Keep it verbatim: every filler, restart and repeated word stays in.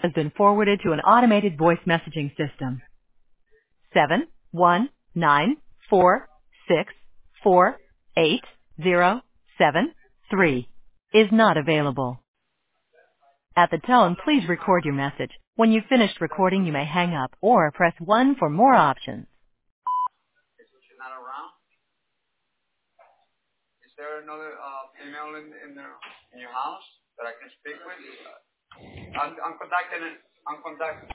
has been forwarded to an automated voice messaging system. Seven one nine four six four eight zero seven three is not available. At the tone, please record your message. When you've finished recording, you may hang up or press one for more options. She's not around. Is there another uh, female in in, the, in your house that I can speak with? Uh, I'm, I'm contacting. I'm contacting.